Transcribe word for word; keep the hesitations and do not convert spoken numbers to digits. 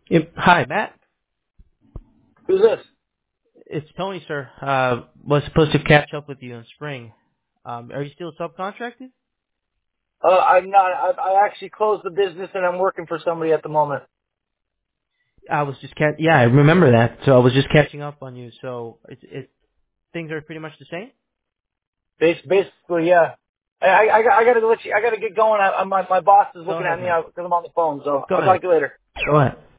Yep. Hi, Matt. Who's this? It's Tony, sir. Uh, was supposed to catch up with you in spring. Um, are you still subcontracted? Uh, I'm not. I, I actually closed the business and I'm working for somebody at the moment. I was just cat. Yeah, I remember that. So I was just catching up on you. So it, it things are pretty much the same. Bas- basically, yeah. I, I, I got- I gotta let you. I gotta get going. I, I, my my boss is Go looking at ahead, me man. because I'm on the phone. So Go I'll talk ahead. to you later. Go ahead.